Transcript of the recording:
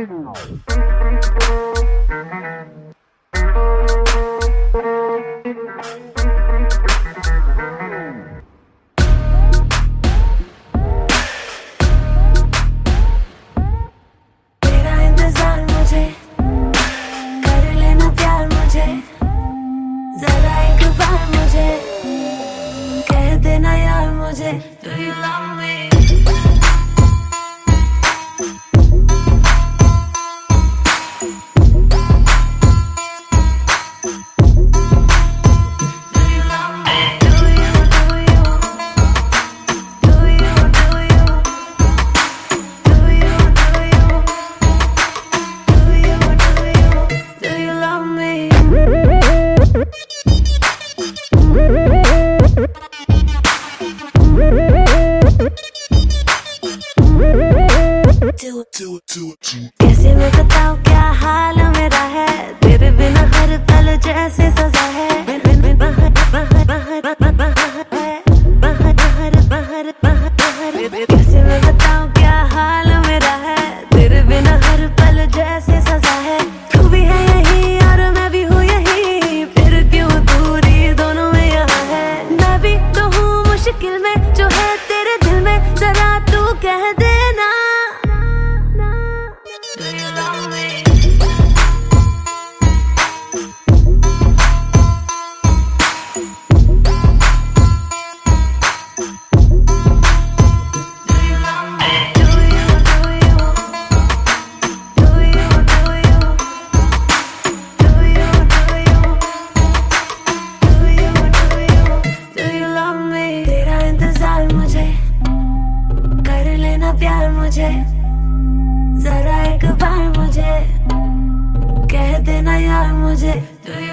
Do you love me? कैसे मैं बताऊं क्या हाल मेरा है, तेरे बिना हर पल जैसे सजा है। कैसे मैं बताऊं क्या हाल मेरा है, तेरे बिना हर पल जैसे सजा है। तू भी है यही और मैं भी हूँ यही, फिर क्यों दूरी दोनों में यहाँ है। मैं भी तो हूँ मुश्किल में, जो है तेरे दिल में जरा तू कह देना। Do you love me? तेरा इंतजार मुझे, कर लेना प्यार मुझे, जरा एक बार मुझे कह देना यार मुझे।